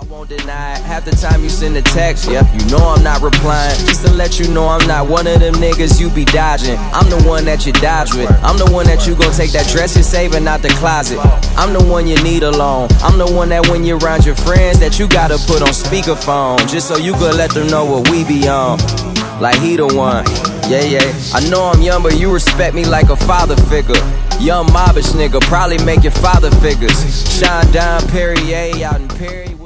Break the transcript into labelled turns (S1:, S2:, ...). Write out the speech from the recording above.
S1: won't deny it. Half the time you send a text, yeah, you know I'm not replying. Just to let you know I'm not one of them niggas you be dodging. I'm the one that you dodge with. I'm the one that you gon' take that dress you're saving out the closet. I'm the one you need alone. I'm the one that when you're around your friends that you gotta put on speakerphone, just so you could let them know what we be on. Like he the one, yeah, yeah. I know I'm young, but you respect me like a father figure. Young mobbish nigga, probably make your father figures. Shine Don Perrier out in Perry.